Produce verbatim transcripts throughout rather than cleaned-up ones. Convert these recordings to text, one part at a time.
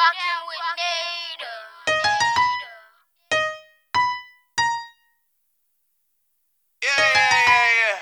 Rockin' with Nader. Yeah, yeah, yeah, yeah.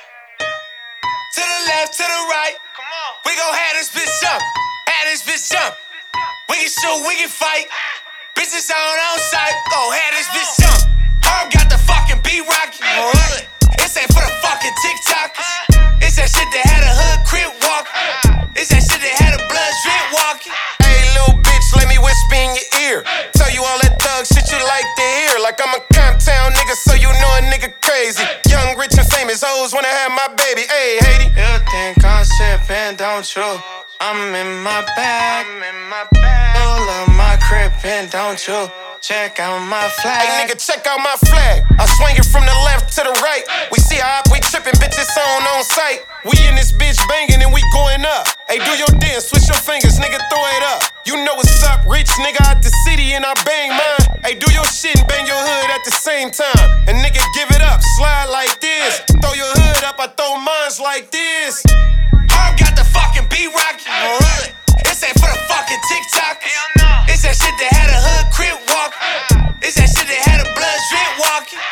To the left, to the right. Come on. We gon' have this bitch jump. Have this bitch jump. We can shoot, we can fight. Bitches on on site. Gon' have this bitch jump. Herb got the fucking beat rockin'. Roll it. This ain't for the fucking TikTokers. It's that shit that had a hood crib walkin'. It's that shit that had a blood drip walkin'. Hey, little bitch, let me whisper in your ear. Tell you all that thug shit you like to hear. Like I'm a Comptown nigga, so you know a nigga crazy. Young, rich, and famous hoes wanna have my baby. Hey, Haiti. You think I'm sippin', don't you? I'm in my bag. I'm in my bag. Pull up my crib and don't you? Check out my flag. Hey, nigga, check out my flag. I swing it from the left to the right. We see how we trippin', bitches on on sight. We in this bitch bangin' and we going up. Hey, do your dance, switch your fingers, nigga, throw it up. You know what's up, rich nigga out the city and I bang mine. Hey, do your shit and bang your hood at the same time. And nigga, give it up, slide like this. Throw your hood up, I throw mines like this. Herb got the fucking beat rockin'. Roll it. This ain't for the fucking TikTokers. It's that shit that had a hood crib walkin'. It's that shit that had a blood drip walkin'.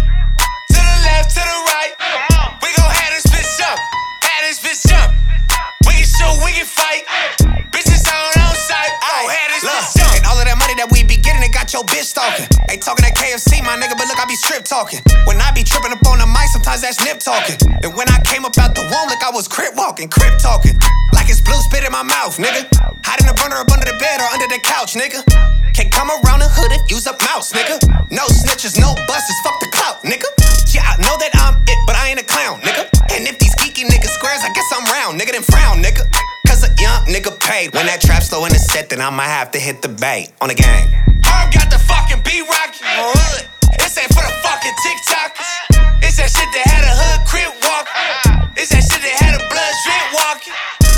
To the left, to the right. We gon' have this bitch jump. Have this bitch jump. We can shoot, we can fight. Bitches on on site. Oh, have this bitch jump. And all of that money that we be getting, it got your bitch talking. Ain't talking that K F C, my nigga, but look, I be strip talking. When I be tripping up on the mic, sometimes that's nip talking. And when I came up out the womb, like I was crip walking, crip talking. Like it's blue spit in my mouth, nigga. Hide in the burner up under the bed or under the couch, nigga. Can't come around the hood if use up mouse, nigga. No snitches, no busters, fuck the clout, nigga. Yeah, I know that I'm it, but I ain't a clown, nigga. And if these geeky niggas squares, I guess I'm round, nigga, then frown, nigga. Cause a young nigga paid. When that trap slow in the set, then I might have to hit the bait on the gang. Herb got the fucking beat rockin'. Roll it. This ain't for the fucking TikTokers. It's that shit that had a hood crib walkin'. It's that shit that had a blood drip walkin'.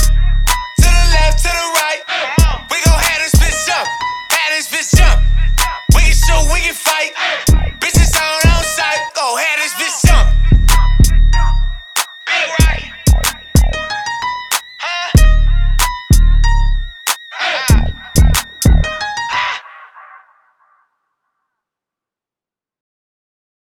To the left, to the right. We gon' have this bitch jump. Have this bitch jump. We can shoot, we can fight.